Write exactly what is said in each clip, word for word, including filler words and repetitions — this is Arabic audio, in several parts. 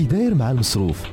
كي داير مع المصروف.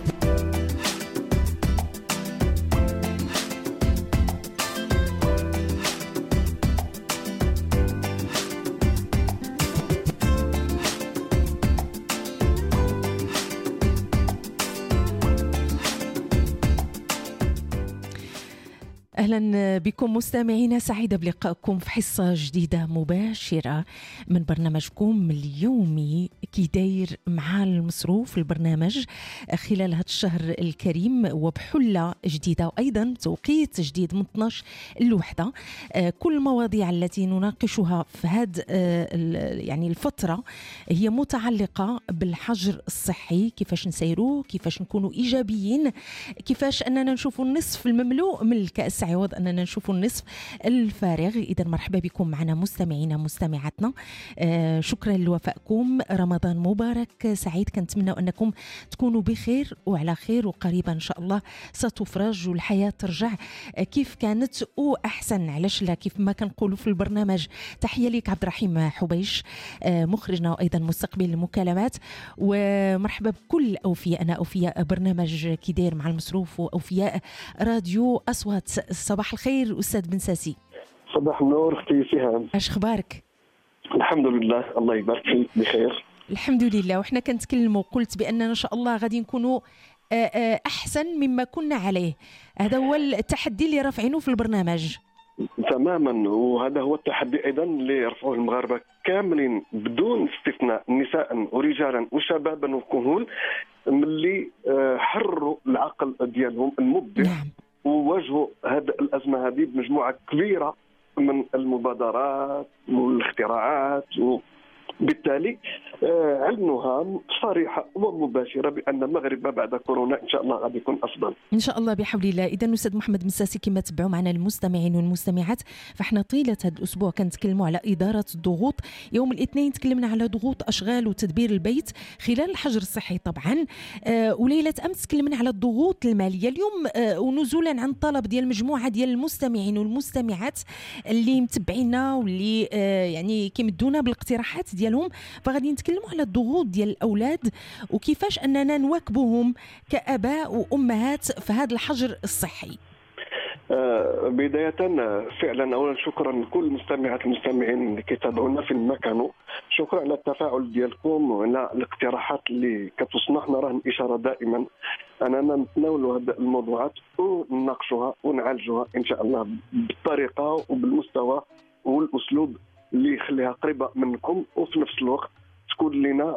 أهلا بكم مستمعينا، سعيدة بلقائكم في حصة جديدة مباشرة من برنامجكم اليومي كي داير مع المصروف. البرنامج خلال هذا الشهر الكريم وبحلة جديدة وأيضا توقيت جديد من اثناش الوحدة. كل المواضيع التي نناقشها في هذه يعني الفترة هي متعلقة بالحجر الصحي، كيفاش نسيروه، كيفاش نكونوا إيجابيين، كيفاش أننا نشوف النصف المملوء من الكأس عوض أننا نشوف النصف الفارغ. إذا مرحبا بكم معنا مستمعينا مستمعاتنا، آه شكرا لوفائكم، رمضان مبارك سعيد، كنتمنى أنكم تكونوا بخير وعلى خير وقريبا إن شاء الله ستفرج والحياة ترجع كيف كانت وأحسن. علاش لا، كيف ما كنقولوا في البرنامج. تحية ليك عبد الرحيم حبيش آه مخرجنا وأيضا مستقبل المكالمات، ومرحبا بكل أوفياء أنا أوفياء برنامج كي داير مع المصروف وأوفياء راديو أصوات. صباح الخير أستاذ بن ساسي. صباح النور اختي سهام، اش اخبارك؟ الحمد لله الله يبارك فيك بخير الحمد لله. وحنا كنتكلموا قلت بأننا إن شاء الله غادي نكونوا أحسن مما كنا عليه، هذا هو التحدي اللي رافعينه في البرنامج تماما، وهذا هو التحدي ايضا اللي يرفعوه المغاربه كاملين بدون استثناء، نساء ورجالا وشبابا وكهول، ملي حرروا العقل ديالهم المبدع. نعم. وواجهوا هذه الأزمة هذه بمجموعة كبيرة من المبادرات والاختراعات، وبالتالي علموها صريحة ومباشرة بأن المغرب بعد كورونا إن شاء الله غادي يكون أفضل إن شاء الله بحول الله. إذا أستاذ محمد بن ساسي، كما تبعوا معنا المستمعين والمستمعات، فإحنا طيلة هذا الأسبوع كنتكلموا على إدارة الضغوط. يوم الاثنين تكلمنا على ضغوط أشغال وتدبير البيت خلال الحجر الصحي طبعا، آه وليلة أمس تكلمنا على الضغوط المالية. اليوم آه ونزولا عن طلب ديال مجموعة ديال المستمعين والمستمعات اللي متبعينا واللي آه يعني كيمدونا بالاقتراحات ديالهم، فغادي نتكلموا على الضغوط ديال الأولاد وكيفاش أننا نواكبهم كأباء وأمهات في هذا الحجر الصحي. آه بداية فعلا أولا شكرا لكل مستمعات المستمعين اللي كيتابعونا في المكان، شكرا على التفاعل ديالكم وعلى الاقتراحات اللي كتوصلنا. حنا راه الإشارة دائما أننا نتناولوا هذه الموضوعات ونناقشوها ونعالجوها إن شاء الله بالطريقة وبالمستوى والأسلوب اللي يخليها قريبة منكم، وفي نفس الوقت تكون لنا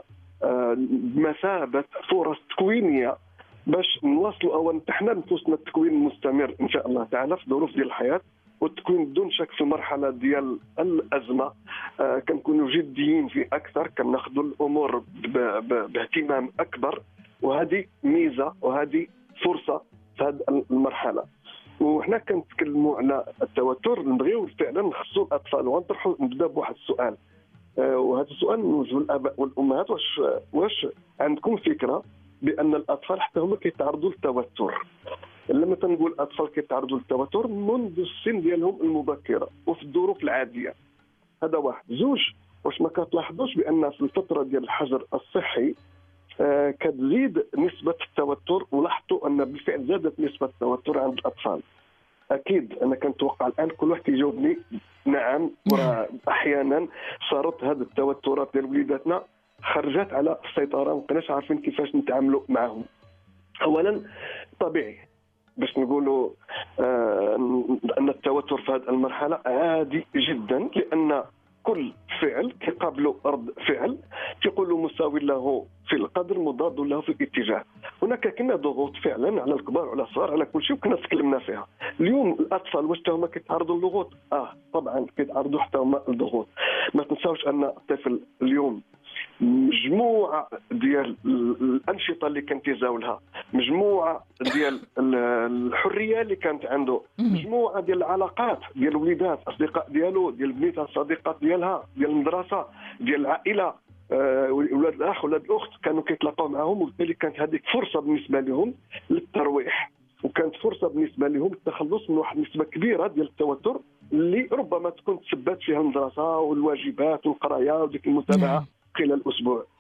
بمثابة فرص تكوينية باش نواصلوا او نتحنا نفوسنا التكوين المستمر ان شاء الله تعالى في ظروف ديال الحياه، والتكوين بدون شك في المرحله ديال الازمه آه كنكونوا جديين في اكثر، كناخذوا الامور باهتمام اكبر، وهذه ميزه وهذه فرصه في هذه المرحله. وحنا كنتكلموا على التوتر، نبغيو فعلا نخصوا الاطفال ونطرحوا. نبدا بواحد السؤال، آه وهذا السؤال نوجهوا للاباء والامهات، واش واش عندكم فكره بأن الأطفال حتى هما كيتعرضوا للتوتر؟ لما تنقول الأطفال كيتعرضوا للتوتر منذ السن ديالهم المبكرة وفي الظروف العادية، هذا واحد. زوج، واش ما كتلاحظوش بأن في الفترة ديال الحجر الصحي آه كتزيد نسبة التوتر؟ ولاحظتوا أن بالفعل زادت نسبة التوتر عند الأطفال. أكيد أنا كنتوقع الآن كل واحد يجاوبني نعم، وأحيانا صارت هذه التوترات ديال وليداتنا خرجت على السيطرة، ما بقيناش عارفين كيفاش نتعاملوا معهم. أولا طبيعي باش نقولوا آه أن التوتر في هذه المرحلة عادي جدا، لأن كل فعل كيقابله رد فعل كيقولوا مساوي له في القدر مضاد له في الاتجاه. هناك كنا ضغوط فعلا على الكبار وعلى الصغار على كل شيء، وكنا تكلمنا فيها. اليوم الأطفال واش هما كيتعرضوا للضغوط؟ اه طبعا كيتعرضوا حتى هما للضغوط. ما تنساوش أن الطفل اليوم مجموعة ديال الأنشطة اللي كانت يزاولها، مجموعة ديال الحرية اللي كانت عنده، مجموعة ديال العلاقات ديال الوليدات، أصدقاء ديالو، ديال بنيتها، الصديقات ديالها، ديال المدرسة، ديال العائلة، ولاد الأخ ولاد الأخت كانوا كيتلاقاو معهم، وبالتالي كانت هذه فرصة بالنسبة لهم للترويح، وكانت فرصة بالنسبة لهم التخلص من واحد نسبة كبيرة ديال التوتر اللي ربما تكون تسببت فيها المدرسة والواجبات والقراية وديك المتابعة خلال الأسبوع.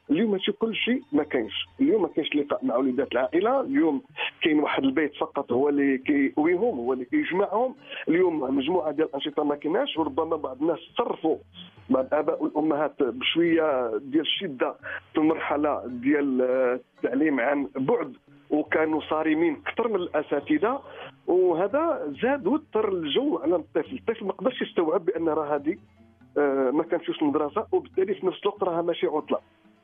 اليوم ماشي كل شيء ما كاينش. اليوم ما كاينش لقاء مع وليدات العائله، اليوم كاين واحد البيت فقط هو اللي كيقويهم، هو اللي كيجمعهم. اليوم مجموعه ديال الانشطه ما كايناش، وربما بعض الناس تصرفوا، بعض الاباء والامهات بشويه ديال الشده في المرحله ديال التعليم عن بعد، وكانوا صارمين اكثر من الاساتذه، وهذا زاد وتر الجو على الطفل. الطفل ما قدرش يستوعب بان راه هذه ما كانتش المدرسه، وبالتالي في نفس الوقت راها ماشي عطله،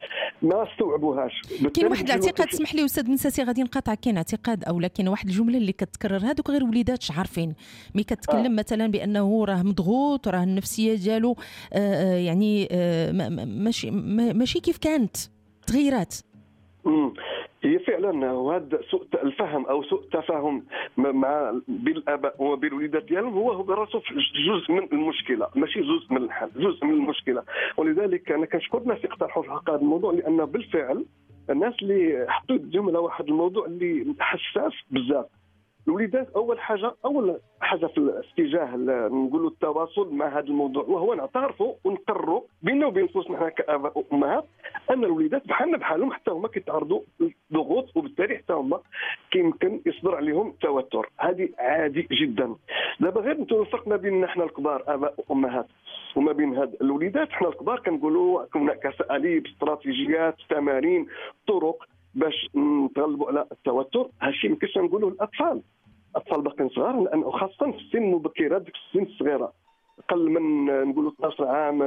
ما استوعبوهاش. كاين واحد الاعتقاد، سمح لي استاذ منساسي غادي نقاطع، كاين اعتقاد او لكن واحد الجمله اللي كتكرر، هذوك غير وليدات عارفين ملي كتكلم آه. مثلا بانه راه مضغوط، راه النفسيه ديالو آه يعني آه ماشي ماشي كيف كانت، تغيرات. امم هي فعلا وهذا سوء الفهم او سوء التفاهم مع بين الاباء وبين الوليدات ديالهم هو هو براسه جزء من المشكله، ماشي جزء من الحل، جزء من المشكله. ولذلك انا كنشكر الناس اللي اقترحوا في هذا الموضوع، لان بالفعل الناس اللي حطوا يدهم على واحد الموضوع اللي حساس بزاف. الوليدات اول حاجه اول حاجه في الاتجاه نقولوا التواصل مع هذا الموضوع، وهو نعترفوا ونقرروا بيننا وبين انفسنا حنا كاباء وامهات ان الوليدات بحالنا بحالهم حتى هما كيتعرضوا للضغوط، وبالتالي حتى هما كيمكن يصدر عليهم التوتر. هذه عادي جدا. دابا غير نتو الفرق ما بيننا حنا الكبار اباء وامهات وما بين هاد الوليدات. حنا الكبار كنقولوا هناك اساليب، استراتيجيات، تمارين، طرق باش نتغلبوا على التوتر. هادشي ما كاينش نقولوا للاطفال، الاطفال باقيين صغار، لان خاصه في السن المبكره، ديك السن الصغيره اقل من نقولوا اثنا عشر عام،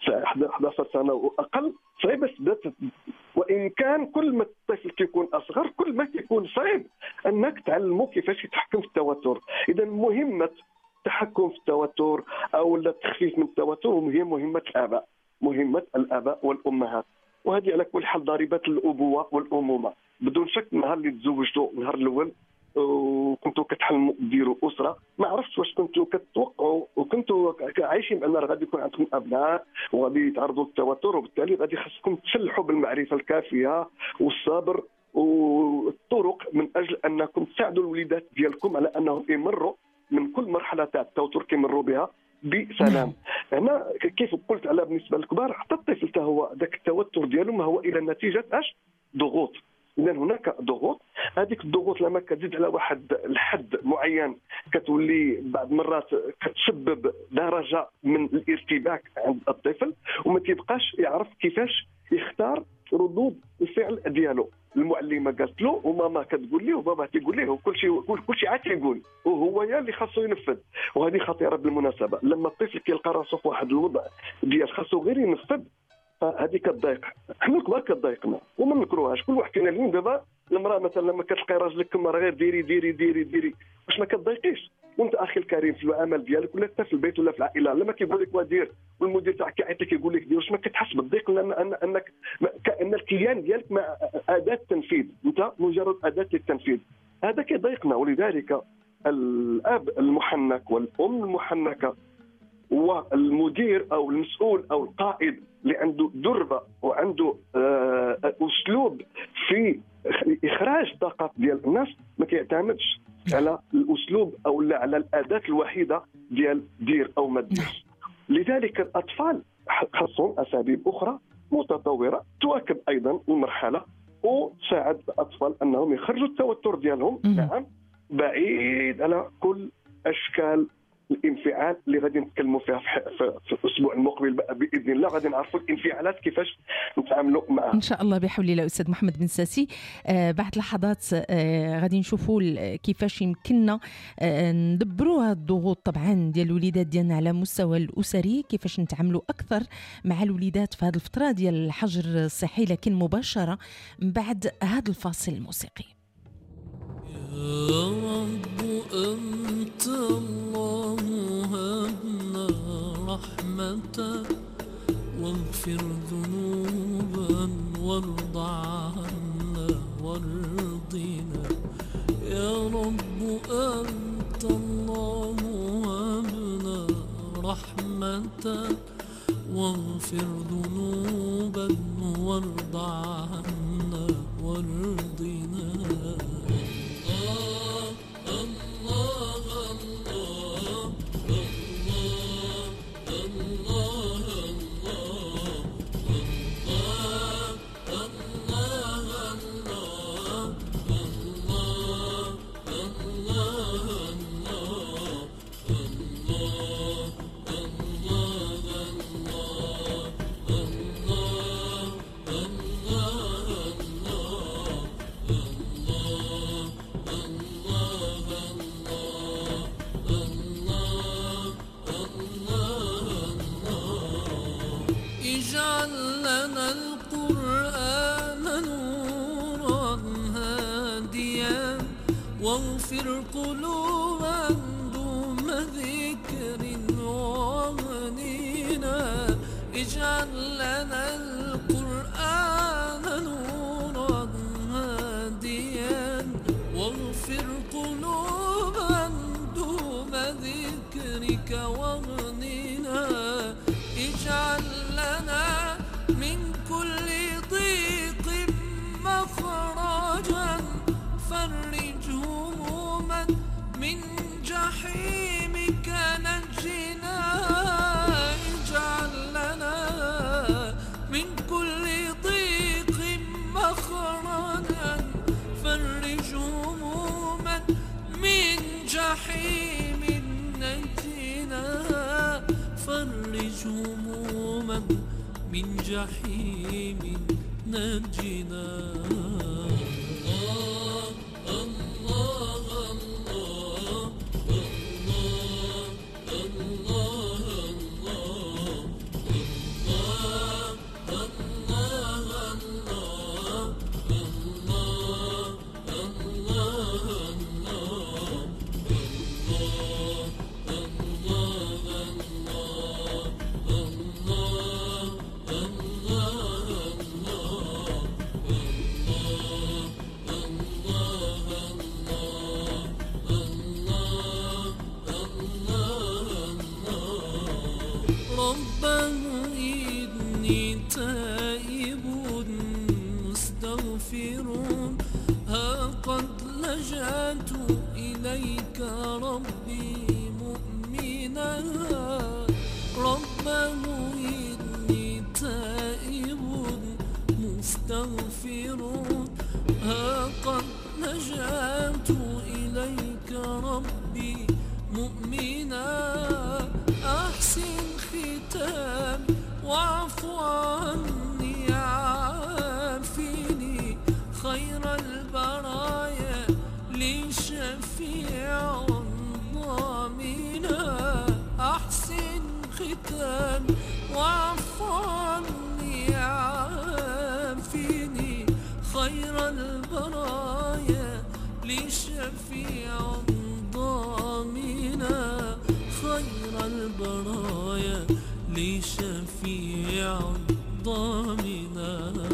احد عشر سنه واقل، صعيبه تبدا. وان كان كل ما الطفل كيكون اصغر كل ما كيكون صعيب انك تعلمه كيفاش يتحكم في التوتر. اذا مهمه التحكم في التوتر او التخفيف من التوتر هي مهمه الاباء، مهمه الاباء والامهات. وهذه على كل حال ضريبه الابوه والامومه. بدون شك النهار اللي تزوجتوا النهار الاول وكنتوا كتحلموا ديروا اسره، ما عرفتش واش كنتوا كتوقعوا وكنتوا عايشين بان غادي يكون عندكم ابناء وغادي يتعرضوا للتوتر، وبالتالي غادي خاصكم تسلحوا بالمعرفه الكافيه والصبر والطرق من اجل انكم تساعدوا الوليدات ديالكم على انهم يمروا من كل مرحله تاع التوتر كيمروا بها بسلام. هنا كيف قلت على بالنسبه للكبار، حتى الطفل حتى هو ذاك التوتر ديالو ما هو الا نتيجه اش؟ ضغوط. اذا هناك ضغوط، هذيك الضغوط لما كتزيد على واحد الحد معين كتولي بعض المرات كتسبب درجه من الارتباك عند الطفل، وما تيبقاش يعرف كيفاش يختار ردود الفعل ديالو. المعلمه قالت له وماما كتقول ليه وبابا تيقول ليه وكل شيء كل شيء عاد تيقول، وهو يا اللي خاصو ينفذ. وهذه خطيره بالمناسبه. لما الطفل كيلقى راسو في واحد الوضع ديال خاصو غير ينفذ، فهذه كتضايق. حنا الكبار كتضايقنا وما نكروهاش. كل واحد كاين اليوم دابا المراه مثلا لما كتلقى راجلك كما غير ديري ديري ديري ديري واش ما كتضايقيش؟ وانت اخي الكريم في العمل ديالك ولا حتى في البيت ولا في العائله لما كيقول لك ودير والمدير تاعك كيعيط لك يقول لك دير، واش ما كتحس بالضيق؟ لان أن انك كان الكيان ديالك مع اداه التنفيذ، انت مجرد اداه للتنفيذ. هذا كيضايقنا. ولذلك الاب المحنك والام المحنكه والمدير او المسؤول او القائد اللي عنده دربه وعنده آه اسلوب في اخراج الطاقات ديال الناس ما كيعتمدش على الاسلوب او لا على الاداه الوحيده ديال دير او ما ديرش. لذلك الاطفال خاصهم اساليب اخرى متطوره تواكب ايضا المرحله وتساعد الاطفال انهم يخرجوا التوتر ديالهم نعم بعيد على كل اشكال الانفعال اللي غادي نتكلموا فيها في, في الاسبوع المقبل باذن الله. غادي نعرفوا الانفعالات كيفاش نتعاملوا معها ان شاء الله بحول الله. استاذ محمد بن ساسي، آه بعد لحظات آه غادي نشوفوا كيفاش يمكننا آه ندبروا هذه الضغوط طبعا ديال الوليدات ديالنا على مستوى الاسري، كيفاش نتعاملوا اكثر مع الوليدات في هذه الفتره ديال الحجر الصحي، لكن مباشره من بعد هذا الفاصل الموسيقي. يا رب أنت الله هبنا رحمة واغفر ذنوبا وارض عنا وارضنا. يا رب أنت الله هبنا رحمة واغفر ذنوبا وارض عنا وارضنا. واغفر قلوبا دوم ذكر وغنينا اجعل لنا القرآن نورا هاديا واغفر قلوبا دوم ذكرك وغنينا اجعل لنا من كل ضيق مخرجا فرج هموما من جحيمك نجنا اجعل لنا من كل ضيق مخرجا فرج هموما من جحيم نجنا فرج هموما من جحيم نجنا ربنا إني تائب مستغفر ها قد لجأت إليك ربي مؤمنا ربنا إني تائب مستغفر ها قد لجأت إليك ربي مؤمنا أحسن ختام واعف عني عافني خير البرايا لشفيع ضامنا أحسن ختام واعف عني عافني خير البرايا لشفيع ضامنا خير البرايا لشفيع ضامنا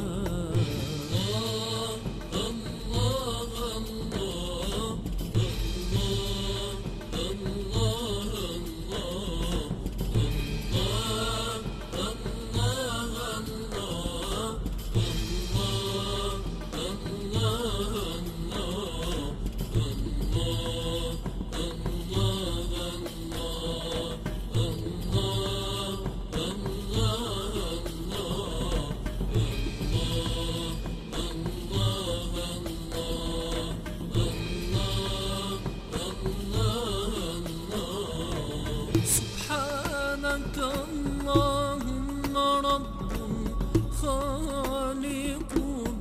سبحانك اللهم رب خالق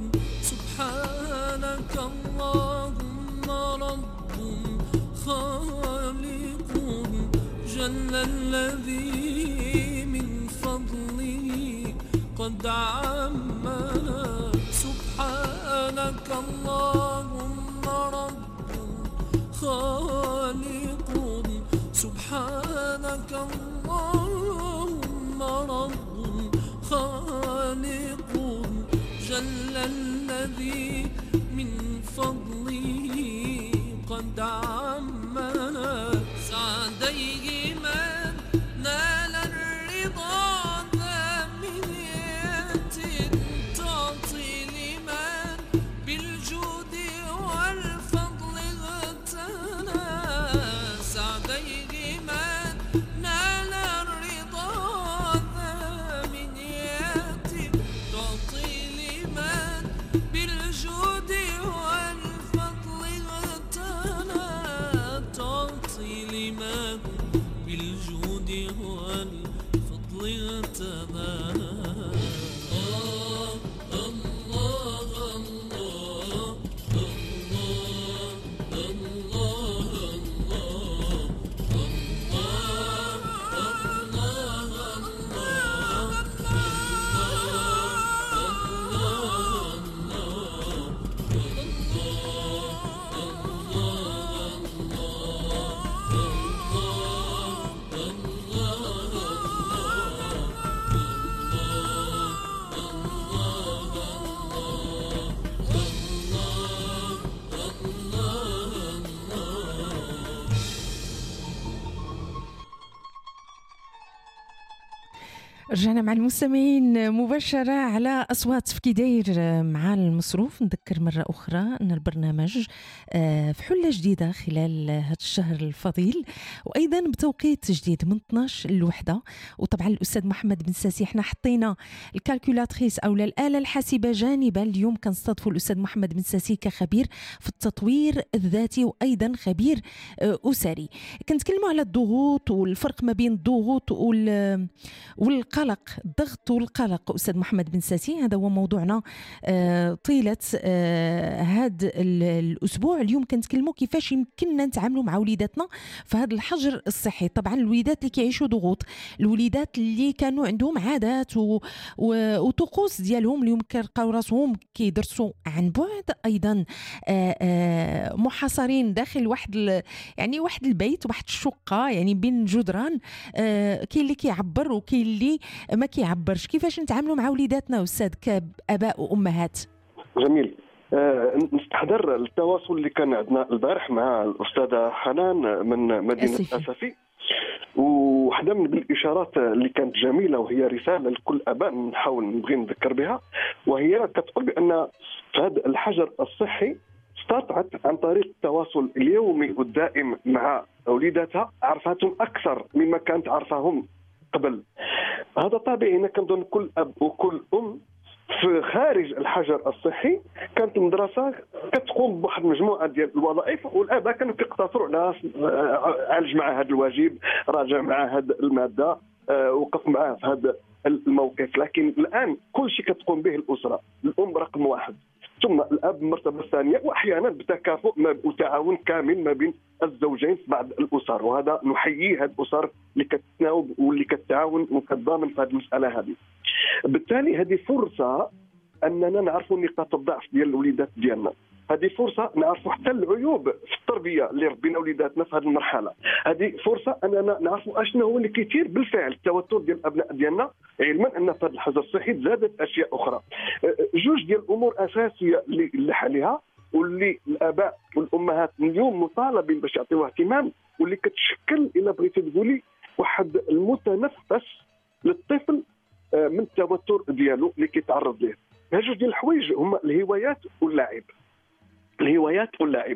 سبحانك اللهم رب خالق جل الذي من فضله قد عمنا سبحانك اللهم رب خالق سبحانك اللهم رب خالق جل الذي من فضله قد عمنا سعديه من نال الرضا ذا منية تعطي لمن بالجود والفضل اغتنى سعديه من نال الرضا ذا منية تعطي لمن بالجود والفضل رجعنا مع المستمعين مباشرة على أصوات في كيداير مع المصروف. نذكر مرة أخرى أن البرنامج في حلة جديدة خلال هذا الشهر الفضيل، وأيضا بتوقيت جديد من اثناش للوحدة. وطبعا الأستاذ محمد بن ساسي احنا حطينا الكالكولاتريس أو الآلة الحاسبة جانبا. اليوم كنستضيفوا الأستاذ محمد بن ساسي كخبير في التطوير الذاتي وأيضا خبير أسري. كنتكلموا على الضغوط والفرق ما بين الضغوط وال والقلق، الضغط والقلق. أستاذ محمد بن ساسي هذا هو موضوعنا طيلة هذا الأسبوع. اليوم كنتكلموا كيفاش يمكننا نتعاملوا مع وليداتنا في هذا الحجر الصحي. طبعا الوليدات اللي كيعيشوا ضغوط، الوليدات اللي كانوا عندهم عادات و... و... وطقوس ديالهم اليوم كيلقاو راسهم كيدرسوا عن بعد، أيضا محاصرين داخل واحد ال... يعني واحد البيت، واحد الشقة يعني بين جدران. كاين اللي كيعبر وكاين اللي ما كيعبرش. كيفاش نتعاملوا مع وليداتنا أستاذ كأباء وأمهات؟ جميل. أه نستحضر التواصل اللي كان عندنا البارح مع الأستاذة حنان من مدينة أسفي، وواحدة من الإشارات اللي كانت جميلة وهي رسالة لكل أباء نحاول نبغي نذكر بها، وهي كتقول بأن هذا الحجر الصحي استطاعت عن طريق التواصل اليومي والدائم مع وليداتها عرفتهم أكثر مما كانت عرفهم قبل. هذا طبيعي. هنا كنظن كل أب وكل أم في خارج الحجر الصحي كانت المدرسة كتقوم بواحد مجموعة ديال الوظائف، والآباء كانوا كيقتصروا على عالج مع هذا الواجب، راجع مع هذه المادة، وقف معاه في هذا الموقف. لكن الآن كل شيء كتقوم به الأسرة، الأم رقم واحد، ثم الأب المرتبة الثانية، وأحيانا بتكافؤ وتعاون كامل ما بين الزوجين في بعض الأسر. وهذا نحيي هذه الأسر اللي كتناوب واللي كتعاون وكتضامن في هذه المسألة هذه. بالتالي هذه فرصة أننا نعرفوا نقاط الضعف ديال الوليدات ديالنا، هذه فرصة نعرفوا حتى العيوب في التربية اللي ربينا وليداتنا في هذه المرحلة، هذه فرصة أننا نعرفوا أشنو هو اللي كيثير بالفعل التوتر ديال الأبناء ديالنا، علما أن في هذا الحجر الصحي زادت أشياء أخرى. جوج ديال الأمور أساسية اللي نلح عليها واللي الآباء والأمهات اليوم مطالبين باش يعطيوها اهتمام، واللي كتشكل إلا بغيتي تقولي واحد المتنفس للطفل من التوتر ديالو اللي كيتعرض ليه. هاد جوج ديال الحوايج هما الهوايات واللعب. الهوايات واللعب.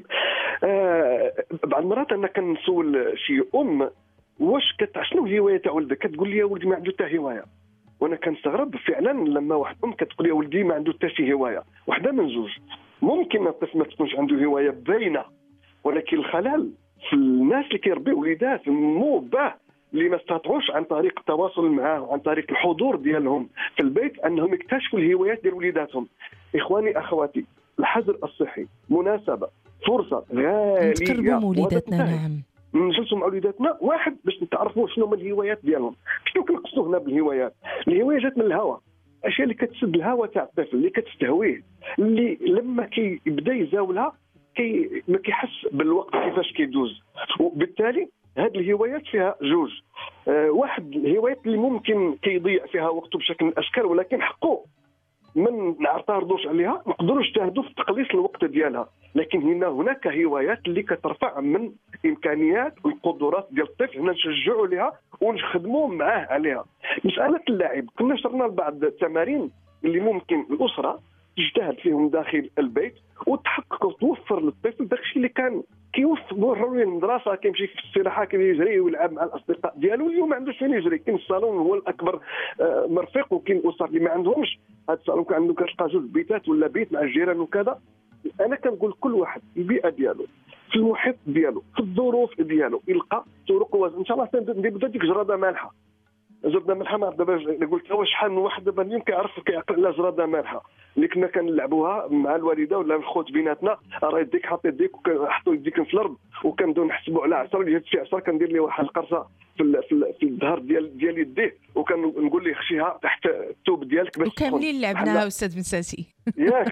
آه بعض المرات انا كنسول شي ام واش كتعشنو الهوايه تاع ولدك، كتقول لي يا ولدي ما عنده حتى هوايه، وانا كنستغرب فعلا لما واحد ام كتقول يا ولدي ما عنده حتى شي هوايه. وحده من زوج، ممكن الطفل ما تكونش عنده هوايه باينه، ولكن الخلل في الناس اللي كيربيو وليدات مو باه اللي ما استطاعوش عن طريق التواصل معاه وعن طريق الحضور ديالهم في البيت انهم يكتشفوا الهوايات ديال وليداتهم. اخواني اخواتي، الحجر الصحي مناسبه، فرصه غاليه نتقربوا مع وليداتنا. نعم، نجلسوا مع وليداتنا واحد باش نتعرفوا شنو هما الهوايات ديالهم. شنو كنقصدوا هنا بالهوايات؟ الهوايه جات من الهوى، الاشياء اللي كتسد الهوى تاع الطفل، اللي كتستهويه، اللي لما كيبدا يزاولها كي ما كيحس بالوقت كيفاش كيدوز. وبالتالي هذه الهوايات فيها جوج. أه واحد الهوايات اللي ممكن كيضيع فيها وقته بشكل من الاشكال، ولكن حقه من نعترضوش عليها، ما نقدروش نجتهدوا في تقليص الوقت ديالها. لكن هنا هناك هوايات اللي كترفع من امكانيات والقدرات ديال الطفل، هنا نشجعوا لها ونخدموا معاه عليها. مساله اللعب، كنا شرنا بعض التمارين اللي ممكن الاسره تجتهد فيهم داخل البيت وتحقق وتوفر للطفل داكشي اللي كان كيوفر له المدرسه، كيمشي في الاستراحه كيجري ويلعب مع الاصدقاء ديالو. اليوم ما عندوش فين يجري، كاين الصالون هو الاكبر مرفق، وكاين الاسر اللي ما عندهمش هذا الصالون، كان عنده كتلقى جوج بيتات ولا بيت مع الجيران وكذا. انا كنقول كل واحد في البيئه ديالو، في المحيط ديالو، في الظروف ديالو، يلقى طرق وازن. ان شاء الله نبدا ديك جراده مالحه، زرده مالحه. ما دابا قلت واش شحال من واحد دابا اليوم كيعرف كيعقل على زرده مالحه اللي كنا كنلعبوها مع الوالده ولا الخوت بيناتنا. راه يديك حاط يديك وكنحطوا يديك في الارض وكنبداو نحسبوا على عشرة، اللي جات شي عشرة كندير ليه واحد القرصه في في الظهر ديال ديال يديه، وكنقول ليه خشيها تحت الثوب ديالك باش تكون. وكاملين لعبناها استاذ بن ساسي ياك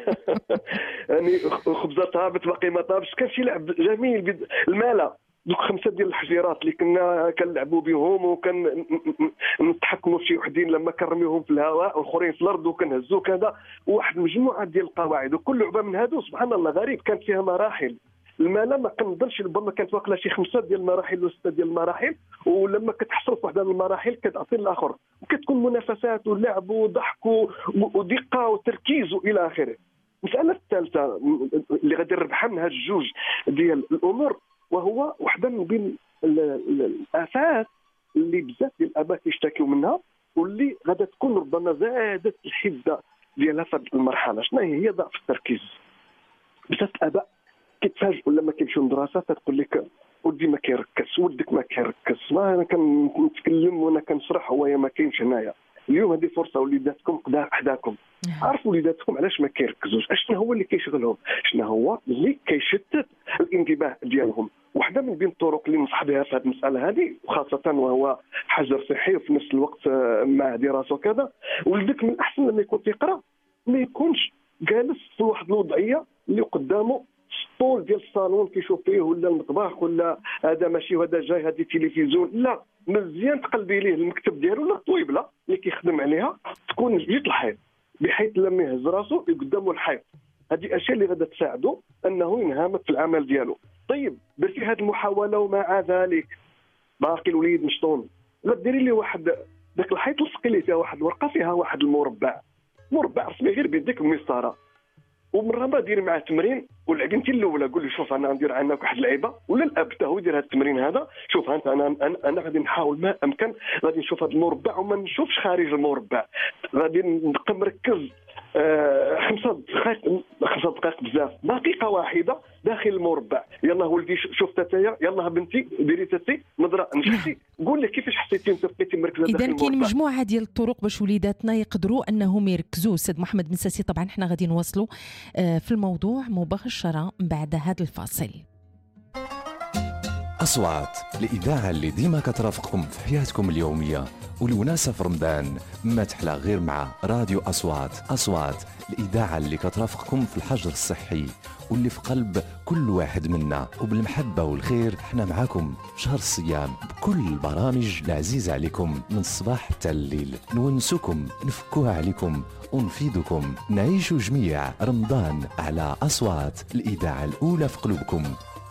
يعني خبزه طابت باقي ما طابش. كان شي لعب جميل. الماله دوك خمسه ديال الحجيرات اللي كنا كنلعبوا بهم، وكان نتحكموا في شي وحدين لما كنرميوهم في الهواء والاخرين في الارض وكنهزوا كذا، واحد مجموعه ديال القواعد. وكل لعبه من هادو سبحان الله غريب كانت فيها مراحل. الماله ما كنظنش ربما كانت واقله شي خمسه ديال المراحل ولا سته ديال المراحل، ولما كتحصل في واحده من المراحل كتعطي الاخر. وكتكون منافسات ولعب وضحك ودقه وتركيز والى اخره. المساله الثالثه اللي غادي نربحها من هاد الجوج ديال الامور وهو وحده من بين الافات اللي بزاف ديال الاباء كيشتكيو منها واللي غادا تكون ربما زادت الحده ديالها في هذه المرحله. شنو هي؟ ضعف التركيز. بزاف الاباء كيتفاجئوا لما كيمشيو للدراسه تقول لك ولدي ما كيركز، ولدك ما كيركز، ما انا كنتكلم وانا كنشرح هو ما كاينش هنايا. اليوم هذه فرصه وليداتكم قدا حداكم، عرفوا وليداتكم علاش ما كيركزوش، شنو هو اللي كيشغلهم، شنو هو اللي كيشتت الانتباه ديالهم. واحده من بين الطرق اللي ننصح بها في هذه المساله هذه، وخاصه وهو حجر صحي وفي نفس الوقت مع دراسه وكذا، ولدك من الاحسن لما يكون تيقرا ما يكونش جالس في واحد الوضعيه اللي قدامه السطول ديال الصالون كيشوف فيه ولا المطبخ ولا هذا ماشي وهذا جاي هذه التلفزيون. لا، مزيان تقلبي ليه المكتب ديالو ولا الطويبله اللي كيخدم عليها تكون جيت الحيط، بحيث لما يهز راسو قدامه الحيط. هذه الاشياء اللي غادا تساعده انه ينهمك في العمل ديالو. طيب درتي هذه المحاوله ومع ذلك باقي الوليد مشطون، لا ديري لي واحد داك الحيط لصقي ليه فيها واحد الورقه فيها واحد المربع، مربع رسمي غير بيديك بمسطره، ومره ما ديري معاه تمرين ولعبي انت الاولى. قول لي شوف انا ندير عندك واحد اللعيبه، ولا الاب حتى هو يدير هذا التمرين هذا. شوف انت انا انا, أنا غادي نحاول ما امكن غادي نشوف هذا المربع وما نشوفش خارج المربع، غادي نبقى مركز آه خمسة دقائق خمسة دقائق بزاف، دقيقه واحده داخل المربع. يلا ولدي شوف تاتايا، يلا بنتي ديري تاتي نظره نجحتي. قول لي كيفاش حسيتي انت بقيتي مركزه داخل المربع. اذا كاين مجموعه ديال الطرق باش وليداتنا يقدروا انهم يركزوا. استاذ محمد بن ساسي، طبعا احنا غادي نواصلوا في الموضوع مباشره بعد هذا الفاصل. أصوات، الإذاعة اللي ديما كترافقكم في حياتكم اليومية، والوناسة في رمضان ما تحلى غير مع راديو أصوات. أصوات، الإذاعة اللي كترافقكم في الحجر الصحي واللي في قلب كل واحد منا، وبالمحبة والخير احنا معاكم شهر الصيام بكل البرامج العزيزة عليكم من الصباح حتى الليل، نونسكم نفكوها عليكم ونفيدكم. نعيشوا جميع رمضان على أصوات، الإذاعة الأولى في قلوبكم.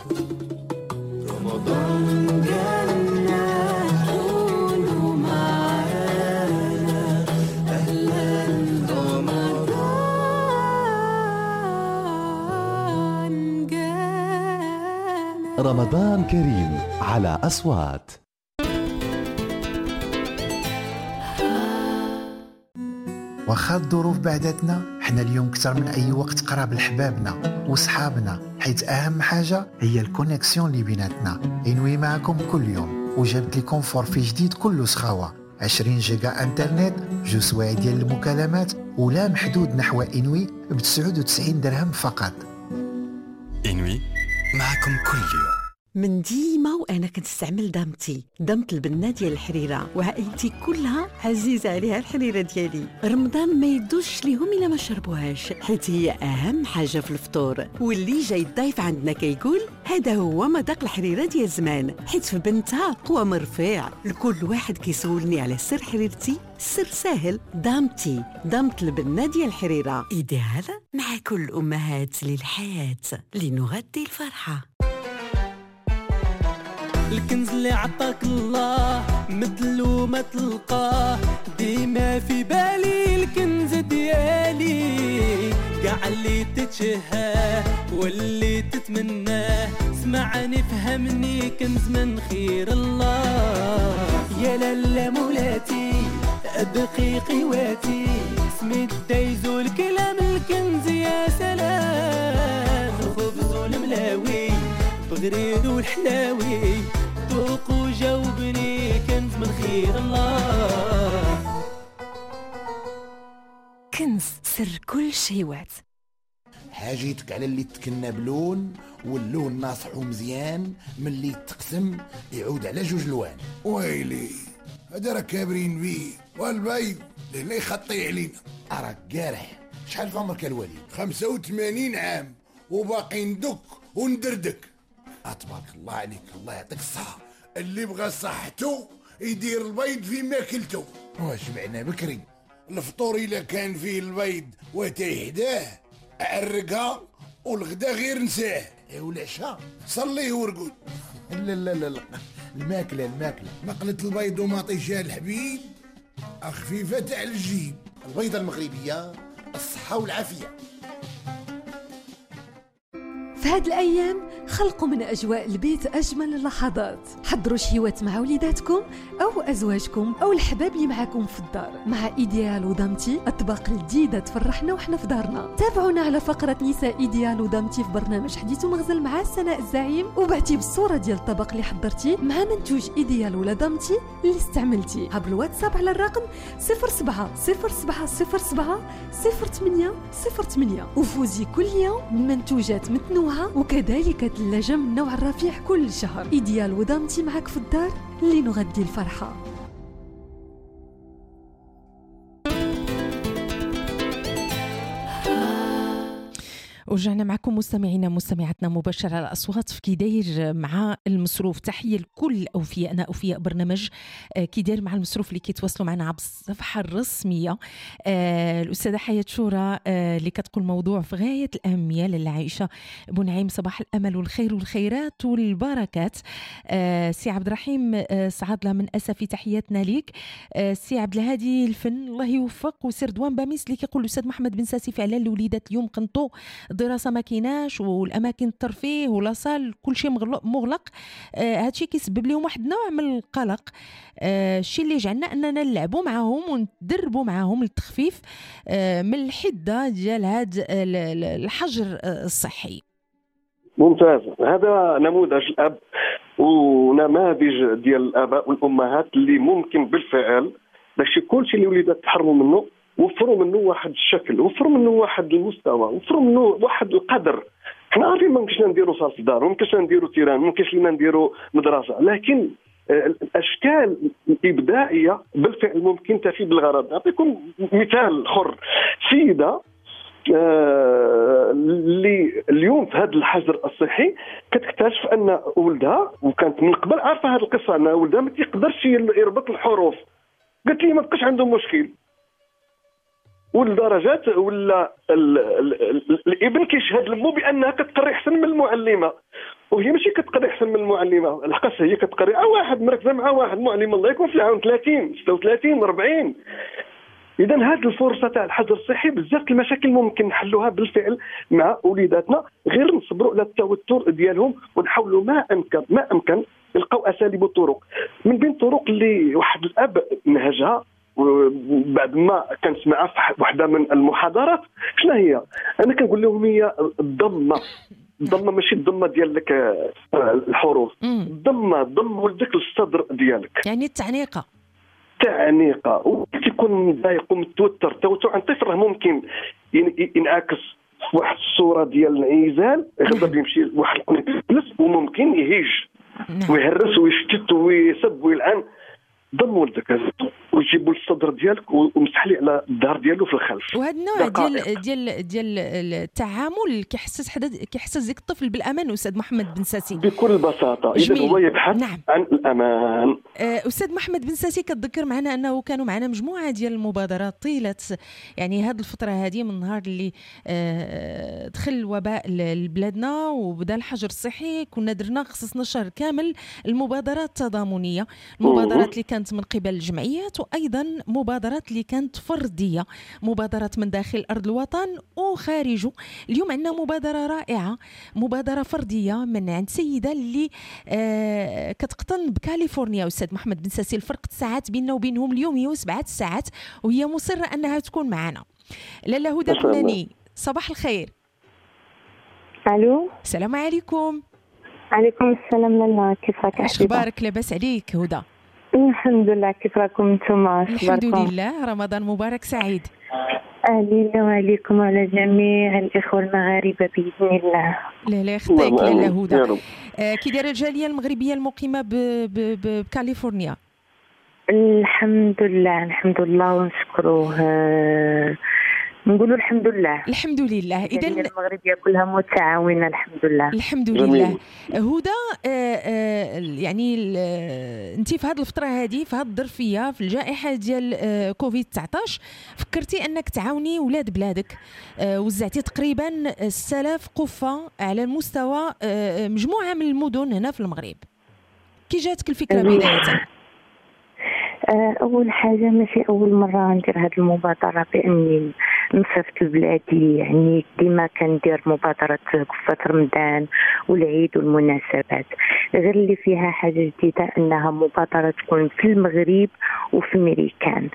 رمضان جانا كونوا معانا، أهلا رمضان جانا. رمضان كريم على أصوات. واخا الظروف بعدتنا، حنا اليوم كتر من اي وقت قراب لحبابنا وصحابنا، حيث اهم حاجه هي الكونيكسيون اللي بيناتنا. انوي معكم كل يوم وجبت لكم فورفي جديد كله سخاوه، عشرين جيجا انترنت، جوج سوايع ديال المكالمات، ولا محدود نحو انوي ب تسعة وتسعين درهم فقط. انوي معكم كل يوم. من ديما وانا كنستعمل دامتي، دامت البنه ديال الحريره، وعائلتي كلها عزيزه عليها الحريره ديالي. رمضان ما يدوش ليهم الا ما شربوهاش، حيت هي اهم حاجه في الفطور. واللي جاي الضيف عندنا كيقول هذا هو مذاق الحريره ديال زمان، حيت في بنتها قوى مرفيع. لكل واحد كيسولني على سر حريرتي، السر ساهل، دامتي، دامت البنه ديال الحريره، ايديال مع كل الامهات للحياه لنغذي الفرحه. الكنز اللي عطاك الله مثلو ما تلقاه، ديما في بالي الكنز ديالي، قاع اللي تتشهاه واللي تتمناه، اسمعني فهمني كنز من خير الله. يا لالا مولاتي دقيقي واتي، اسمي الدايزو الكلام الكنز يا سلام، الخبز والملاوي بغريد والحلاوي، ذوق وجاوبني كنز من خير الله. كنز سر كل شيوات. حاجيتك على اللي تكنى بلون، واللون ناصح ومزيان، من اللي تقسم يعود على جوج لوان. ويلي هذا راه كابرين بيه، والبيض اللي يخطي علينا. أراك قارح. شحال في عمرك الوليد؟ خمسة وثمانين عام وباقي ندك وندردك. تبارك الله عليك، الله يعطيك الصحة. اللي بغى صحته يدير البيض في ماكلته. واش معنى بكري؟ الفطور إلا كان فيه البيض وتيحداه أعرقها، والغدا غير نساه. والعشاء صليه ورقود. لا لا لا لا، الماكلة الماكلة مقلة البيض وما طيشها الحبيب، خفيفة على الجيب. البيضة المغربية، الصحة والعافية. في هاد الأيام خلقوا من أجواء البيت أجمل اللحظات. حضروا شهيوات مع وليداتكم أو أزواجكم أو الحباب اللي معاكم في الدار مع إيديال ودامتي، أطباق جديدة تفرحنا وحنا في دارنا. تابعونا على فقرة نساء إيديال ودامتي في برنامج حديث ومغزل مع سناء الزعيم، وبعتي بالصورة ديال الطبق اللي حضرتي مع منتوج إيديال ولا دامتي اللي استعملتي عبر الواتساب على الرقم صفر سبعة صفر سبعة صفر سبعة صفر ثمانية صفر ثمانية، وفوزي كل يوم بمنتوجات متنوعة وكذلك ثلاجة من نوع الرفيع كل شهر. إيديال ودامتي معك في الدار لنغذي الفرحة. ورجعنا معكم مستمعينا مستمعاتنا مباشرة على الأصوات في كيداير مع المصروف. تحية لكل أوفياءنا أوفياء برنامج كيداير مع المصروف اللي كيتواصلوا معنا عبر الصفحة الرسمية. آه الأستاذة حياة شورى آه اللي كتقول موضوع في غاية الأهمية للا عائشة بنعيم، صباح الأمل والخير والخيرات والبركات. آه سي عبد الرحيم آه سعادلة من أسفي، تحياتنا ليك. آه سي عبد الهادي الفن الله يوفق. وسير دوان باميس اللي كيقول الأستاذ محمد بن ساسي فعلا الوليدات اليوم قنطو الدراسه ما كيناش والاماكن الترفيه ولاصال كل شيء مغلق. آه هادشي كيسبب لهم واحد النوع من القلق. آه الشيء اللي جعلنا اننا نلعبوا معاهم وندربوا معاهم التخفيف آه من الحده ديال هاد الحجر الصحي. ممتاز. هذا نموذج الاب ونماذج ديال الاباء والامهات اللي ممكن بالفعل داكشي كلشي اللي وليدات تحرموا منه وفروا منه واحد الشكل، وفروا منه واحد المستوى، وفروا منه واحد القدر. حنا عارفين ما يمكنش نديروا صال في الدار، ما يمكنش نديروا تيران، ما يمكنش لنا نديروا مدرسه، لكن الاشكال الابداعيه بالفعل ممكن تفي بالغرض. نعطيكم مثال اخر. سيده اللي اليوم في هذا الحجر الصحي كتكتشف ان ولدها، وكانت من قبل عارفه هذه القصه، ان ولدها ما تيقدرش يربط الحروف. قالت لي ما بقاش عنده مشكل، والدرجات ولا الابن كيشهد لمو بانها كتقري احسن من المعلمه، وهي ماشي كتقري احسن من المعلمه، الحقيقه هي كتقري مع واحد مركزه مع واحد معلم الله يكون في العون ثلاثين ستة وثلاثين أربعين. اذا هذه الفرصه تاع الحجر الصحي بزاف المشاكل ممكن نحلوها بالفعل مع وليداتنا، غير نصبروا على التوتر ديالهم ونحاولوا ما امكن ما امكن نلقاو اساليب وطرق. من بين الطرق اللي واحد الاب نهجها بعد ما كنسمعها في واحده من المحاضرات، شنو هي؟ انا كنقول لهم هي الضمه. الضمه ماشي الضمه ديال لك الحروف، الضمه ضم ولدك للصدر ديالك، يعني التعنيقه. تعنيقه. وكيكون مضايق ومتوتر. التوتر عند الطفل راه ممكن ينعكس في واحد الصوره ديال الانعزال، يغضب يمشي لواحد القنيط وممكن يهيج ويهرس ويشتت ويسب ويلعن. ضم ولدك وجيبوا الصدر ديالك ومسح لي على الظهر ديالو في الخلف. وهذا النوع ديال ديال ديال التعامل كيحسس حدا كيحسس ديك الطفل بالامان. استاذ محمد بن ساسي بكل بساطه اذا هو يبحث نعم. عن الامان. استاذ محمد بن ساسي كتذكر معنا انه كانوا معنا مجموعه ديال المبادرات طيله يعني هذه الفتره هذه من النهار اللي دخل الوباء لبلادنا وبدا الحجر الصحي. كنا درنا خصصنا شهر كامل المبادرات التضامنيه، المبادرات اللي كانت من قبل الجمعيات وايضا مبادرات اللي كانت فرديه، مبادرات من داخل ارض الوطن وخارجه. اليوم عندنا مبادره رائعه، مبادره فرديه من عند سيده اللي آه كتقطن بكاليفورنيا. استاذ محمد بن ساسي الفرق الساعات بيننا وبينهم اليوم هي سبعة ساعات، وهي مصره انها تكون معنا. لاله هدى بناني، صباح الخير. الو، السلام عليكم. عليكم السلام لاله، كيف راك؟ اش اخبارك؟ لاباس عليك هدى؟ الحمد لله، كيف راكم نتوما؟ الحمد لله، رمضان مبارك سعيد علينا وعليكم وعلى جميع الاخوه المغاربه باذن الله. لا لا يخطيك لاله هدى. آه كي دايره الجاليه المغربيه المقيمه بكاليفورنيا؟ الحمد لله الحمد لله ونشكروه. آه نقولوا الحمد لله الحمد لله. اذا المغربيه كلها متعاونه الحمد لله الحمد لله. هدى آه آه يعني انت في هذه الفتره هذه في هذه الظرفيه في الجائحه ديال آه كوفيد تسعطاش فكرتي انك تعاوني ولاد بلادك. آه وزعتي تقريبا ستة آلاف قفه على المستوى آه مجموعه من المدن هنا في المغرب. كي جاتك الفكره بدايه؟ آه، أول حاجة ماشي أول مرة ندير هذه المبادرة بأني نصيفط لبلادي، يعني ديما كندير مبادرة كفة رمضان والعيد والمناسبات، غير اللي فيها حاجة جديدة أنها مبادرة تكون في المغرب وفي الميريكان.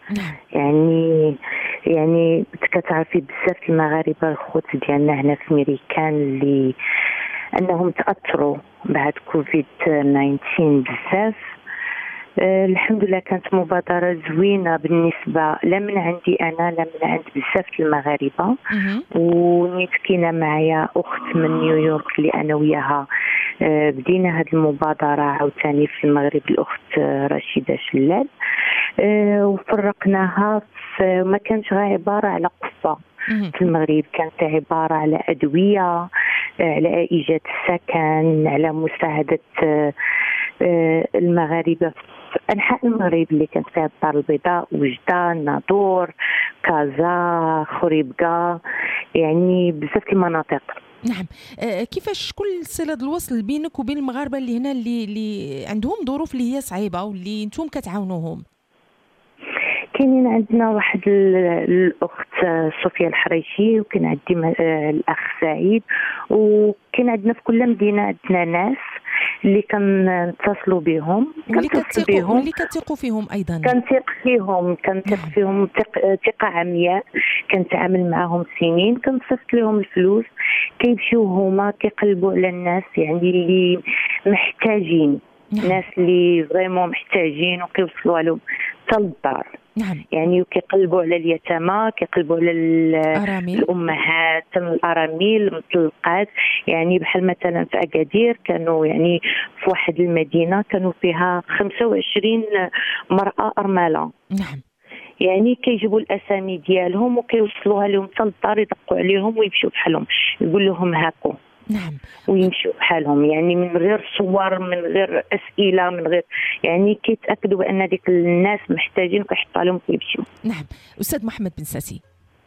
يعني يعني كتعرفي بزاف المغاربة الخوت ديالنا هنا في الميريكان اللي أنهم تأثروا بعد كوفيد تسعة عشر بزاف. أه الحمد لله كانت مبادرة زوينة بالنسبة لا من عندي أنا لا من عند بزاف المغاربة. ونيت كاينة معايا أخت من نيويورك اللي أنا وياها أه بدينا هذه المبادرة عاوتاني في المغرب، الأخت رشيدة شلال. أه وفرقناها في ما كانش غير عبارة على قفة في المغرب، كانت عبارة على أدوية، على إيجاد السكن، على مساعدة أه المغاربة في أنحاء المغرب اللي كانت فيها الدار البيضاء، وجدة، ناظور، كازا، خريبكا، يعني بزاف المناطق. نعم. آه كيفاش كل صلة الوصل بينك وبين المغاربة اللي هنا اللي اللي عندهم ظروف اللي هي صعيبة واللي انتم كتعاونوهم؟ كاينين عندنا واحد الاخت صوفيا الحريشي، وكاين عندي الاخ سعيد، وكاين عندنا في كل مدينه عندنا ناس اللي كنتصلوا بهم واللي كتثقوا واللي كتثقوا فيهم ايضا. كنثق فيهم كنثق فيهم ثقه عمياء، كنتعامل معاهم سنين، كنصيفط لهم الفلوس كيمشيو هما كيقلبوا على الناس يعني اللي محتاجين. نعم. ناس اللي فريمون محتاجين وكيوصلوا لهم حتى للدار. نعم. يعني وكيقلبوا على اليتامى، كيقلبوا على الامهات الارامل المطلقات. يعني بحال مثلا في اكادير كانوا يعني في واحد المدينه كانوا فيها خمسة وعشرين مراه ارمله. نعم. يعني كيجيبوا الاسامي ديالهم وكيوصلوها لهم حتى للدار، يدقوا عليهم ويمشيو بحالهم، يقول لهم هاكو. نعم. ويمشوا بحالهم، يعني من غير صور، من غير اسئله، من غير يعني كيتاكدوا بان ديك الناس محتاجين وكيحطوا لهم كيمشيو. نعم. استاذ محمد بن ساسي.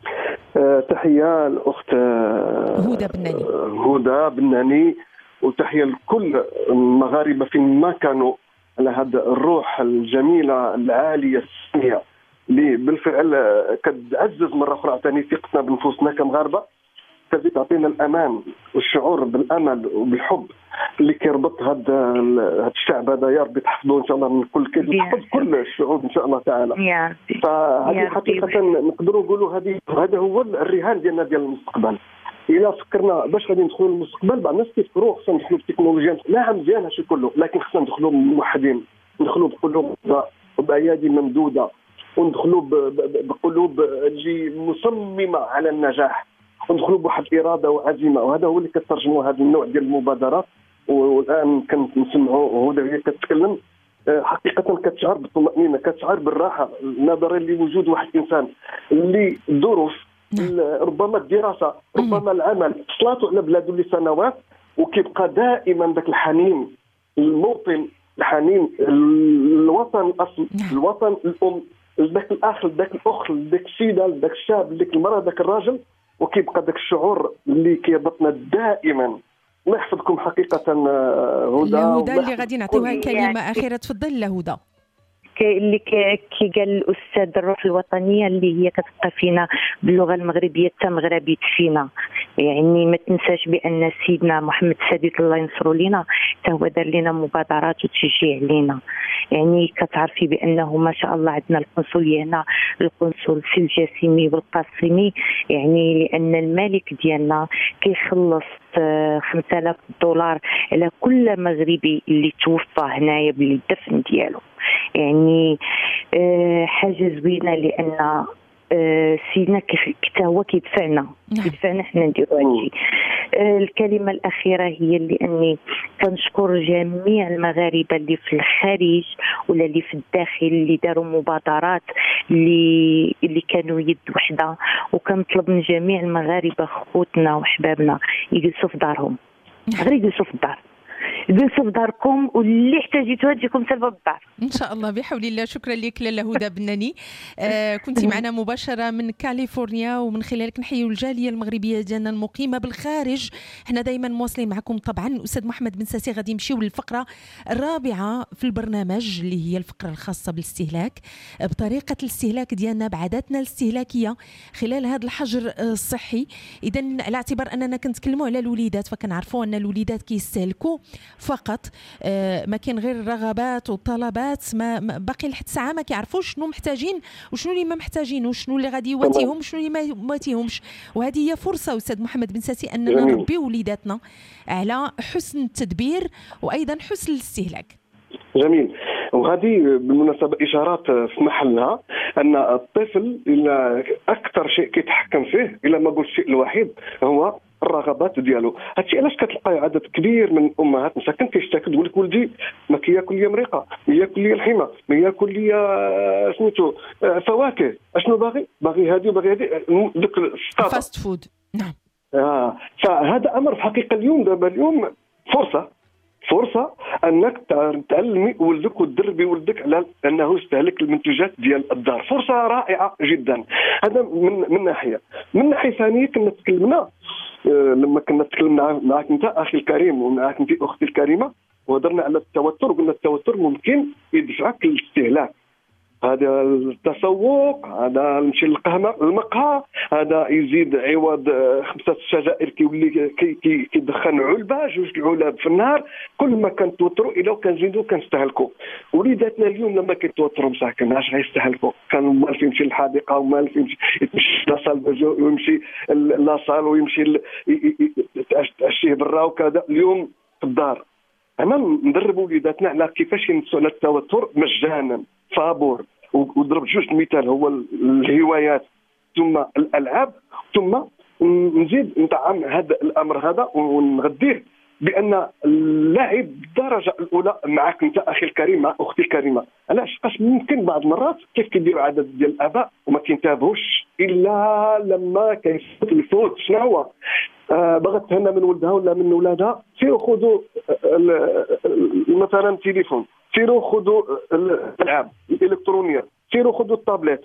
أه تحيه الاخت هدى بناني. هدى بناني، وتحيه لكل المغاربه فين ما كانوا على هذا الروح الجميله العاليه الساميه اللي بالفعل كتعزز مره اخرى ثاني ثقتنا بنفوسنا كمغاربه، تزيد تعطينا الامان والشعور بالامل وبالحب اللي كيربط هذا هذا الشعب هذا. يا ربي تحفظوه ان شاء الله من كل كيد، وتحفظ كل الشعوب ان شاء الله تعالى. فهذه حقيقه نقدروا نقولوا هذه هذا هو الرهان ديالنا ديال المستقبل. الا فكرنا باش غادي ندخلوا للمستقبل، بعض الناس كيفكروا خصنا ندخلوا في التكنولوجيا. نعم مزيان هادشي كله، لكن خصنا ندخلوا موحدين، ندخلوا بقلوب وبايادي ممدوده، وندخلوا بقلوب اللي مصممه على النجاح، وندخلوا بواحد الاراده وعزيمه. وهذا هو اللي كترجموا هذا النوع ديال المبادرات. والان كنسمعوا هدى وهي كتكلم حقيقه كتشعر بالطمانينه، كتشعر بالراحه نظرا لوجود واحد الانسان اللي الظروف ربما الدراسه ربما العمل صلاته على بلاده لسنوات، وكيبقى دائما ذاك الحنين الموطن، الحنين الوطن الاصل، الوطن الام، ذاك الاخ، ذاك الاخ، ذاك السيده، ذاك الشاب، ذاك المراه، ذاك الراجل، وكيبقى ذاك الشعور اللي كيربطنا دائما. الله يحفظكم حقيقه هدى. هدى اللي غادي نعطيوها كلمه اخيره، تفضل لهدى. اللي كي قال الاستاذ الروح الوطنيه اللي هي كتبقى فينا باللغه المغربيه حتى مغربيه فينا. يعني ما تنساش بان سيدنا محمد السادس الله ينصرو لينا حتى هو دار لنا مبادرات وتشجيع لينا. يعني كتعرفي بانه ما شاء الله عندنا القنصليه هنا، القنصل في الجاسمي والقاسمي، يعني لان الملك ديالنا كيخلص خمسة آلاف دولار على كل مغربي اللي توفى هنايا بالدفن ديالو. يعني أه حاجه زوينه لان أه سيدنا حتى هو كيدفعنا كيدفعنا حنا نديرو هادشي. أه الكلمه الاخيره هي اللي اني كنشكر جميع المغاربه اللي في الخارج ولا اللي في الداخل اللي داروا مبادرات اللي اللي كانوا يد وحده، وكنطلب من جميع المغاربه خوتنا وحبابنا يجلسوا في دارهم، غير يجلسوا في الدار. جلسوا في داركم واللي احتاجيتوها تجيكم سلبة بالدار ان شاء الله بحول الله. شكرا لك لاله هدى بناني. آه كنتي معنا مباشره من كاليفورنيا، ومن خلالك نحيي الجاليه المغربيه ديالنا المقيمه بالخارج. احنا دائما مواصلين معكم. طبعا الاستاذ محمد بن ساسي غادي نمشيو للفقره الرابعه في البرنامج اللي هي الفقره الخاصه بالاستهلاك، بطريقه الاستهلاك ديالنا، بعاداتنا الاستهلاكيه خلال هذا الحجر الصحي. اذا على اعتبار اننا كنتكلموا على الوليدات، فكنعرفوا ان الوليدات كيستهلكوا فقط، آه ما كاين غير الرغبات والطلبات، ما باقي لحد ساعه ما كيعرفوش شنو محتاجين وشنو اللي ما محتاجين وشنو اللي غادي يواتيهم وشنو اللي ما يواتيهمش. وهذه هي فرصه استاذ محمد بن ساسي اننا نربي وليداتنا على حسن التدبير وايضا حسن الاستهلاك. جميل. وهذه بالمناسبه اشارات في محلها، ان الطفل الى اكثر شيء كيتحكم فيه الى ما قلت الشيء الوحيد هو الرغبات ديالو. هادشي علاش كتلقاي عدد كبير من الامهات مساكن كيشتكي تقول لك ولدي ما كياكل لي مريقه، ما ياكل لي الحمى، ما ياكل لي سميتو فواكه، اشنو باغي؟ باغي هذه وباغي هذه، دوك فاست فود. نعم. اه فهذا امر في حقيقه اليوم دابا اليوم فرصه فرصه انك تعلمي ولدك وتدربي ولدك على انه يستهلك المنتوجات ديال الدار. فرصه رائعه جدا. هذا من من ناحيه. من ناحيه ثانيه كنا تكلمنا لما كنا تكلمنا معك انت اخي الكريم ومعك انت اختي الكريمه، وهضرنا على التوتر وقلنا التوتر ممكن يدفعك للاستهلاك. هذا التسوق، هذا نمشي للقهوه المقهى، هذا يزيد عوض خمسه السجائر كيولي كي كيدخن علبه جوج العلب في النهار. كل ما كنتوتروا الى كنزيدوا كنستهلكوا. وليداتنا اليوم لما كيتوتروا مساكن اش غيستهلكوا؟ كان مال في يمشي للحديقه ومال في يمشي يمشي لاصال ويمشي لاصال ويمشي يتعشيه برا وكذا. اليوم في الدار انا ندرب وليداتنا على كيفاش ينسوا على التوتر مجانا فابور. وضرب جوج مثال، هو الهوايات ثم الالعاب، ثم نزيد نطعم هذا الامر هذا ونغذيه بان اللعب بالدرجه الاولى معك انت اخي الكريم مع اختي الكريمه. علاش؟ باش ممكن بعض المرات كيف كيديروا عدد ديال الاباء وما كينتبهوش الا لما كيفوت الفوت. شنو هو؟ آه بغات تهنى من ولدها ولا من ولادها، سيروا خذوا مثلا تليفون، سيروا خذوا الالعاب الالكترونيه، سيروا خذوا الطابلات.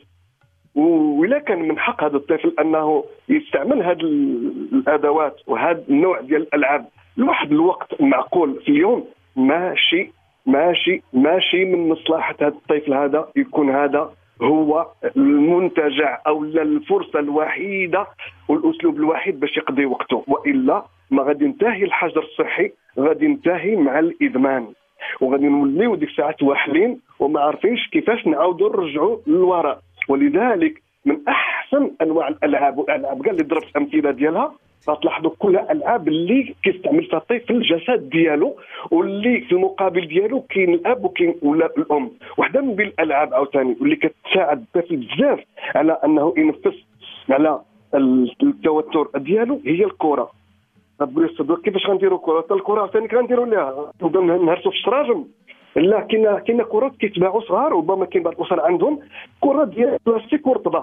وإلا كان من حق هذا الطفل انه يستعمل هذه الادوات وهذا النوع ديال الالعاب لواحد الوقت معقول في اليوم، ماشي ماشي ماشي من مصلحه هذا الطفل هذا يكون هذا هو المنتجع او الفرصه الوحيده والاسلوب الوحيد باش يقضي وقته. والا ما غادي ينتهي الحجر الصحي، غادي ينتهي مع الادمان، وغادي نوليو ديك الساعات واحلين وما عارفينش كيفاش نعاودوا نرجعوا للوراء. ولذلك من احسن انواع الالعاب والالعاب كاع اللي ضربت امثله ديالها غتلاحظوا كلها العاب اللي كيستعمل فيها الطفل الجسد ديالو، واللي في المقابل ديالو كاين الاب وكاين ولا الام. وحده من بين الالعاب عاوتاني واللي كتساعد الطفل بزاف على انه ينفس على التوتر ديالو هي الكره. غتقول لي الصديق كيفاش غنديروا كره؟ حتى الكره عاوتاني كنديروا ليها نبداو نهرسوا في الشراجم. لا، كاين كاين كرات كيتباعوا صغار، وربما كاين بعض الاسر عندهم كره ديال بلاستيك ورطبه،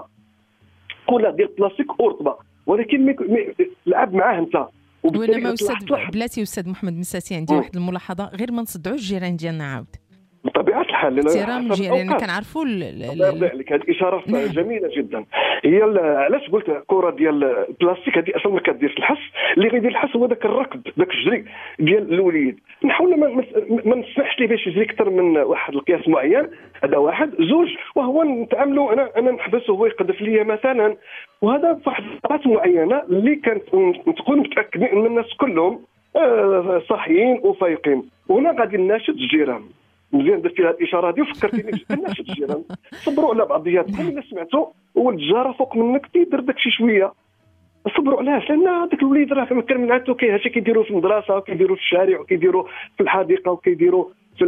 كره ديال بلاستيك ورطبه، ولكن لعب معاه انت. ولا ما استاذ بلاتي استاذ محمد بن ساسي عندي واحد الملاحظه، غير ما نصدعوش الجيران ديالنا عاود بطبيعه الحال. احترام الجيران كنعرفوا. الله يرضي عليك، هذه اشاره جميله جدا. هي علاش قلت كره ديال البلاستيك هذه اصلا ما كديرش الحس. اللي غيدير الحس هو ذاك الركض، ذاك الجري ديال الوليد. نحاول ما, ما نسمحش ليه باش يجري اكثر من واحد القياس معين. هذا واحد. زوج، وهو نتعاملوا انا انا نحبس وهو يقذف لي مثلا، وهذا في واحد الوقت معينه اللي كانت تكون متاكدين ان الناس كلهم صاحيين وفايقين. وهنا غادي نناشد الجيران. مزيان درتي هذه الاشاره هذه وفكرتيني ناشد الجيران صبروا على بعضياتكم. الا سمعتوا ولد الجاره فوق منك تيدير داك شي شويه، صبروا. علاش؟ لان هذاك الوليد راه كما كان معناتو كيهاشي كيديروا في المدرسه وكيديروا في الشارع وكيديروا في الحديقه وكيديروا في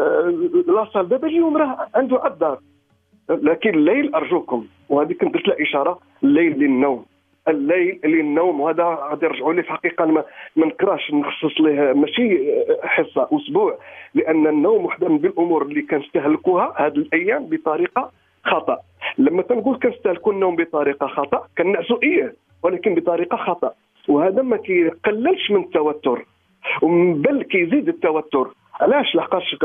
لاصال. دابا اليوم راه عنده الدار، لكن الليل ارجوكم، وهذه كنت درت لها اشاره، الليل للنوم، الليل للنوم. وهذا غادي يرجعوا لي في حقيقه ما نكراش نخصص ليه ماشي حصه اسبوع، لان النوم وحده من الامور اللي كنستهلكوها هذه الايام بطريقه خطا. لما تنقول كنستهلكوا النوم بطريقه خطا كنعسوا ايه، ولكن بطريقه خطا، وهذا ما كيقللش من التوتر. بل كيزيد التوتر. علاش؟ لحقاش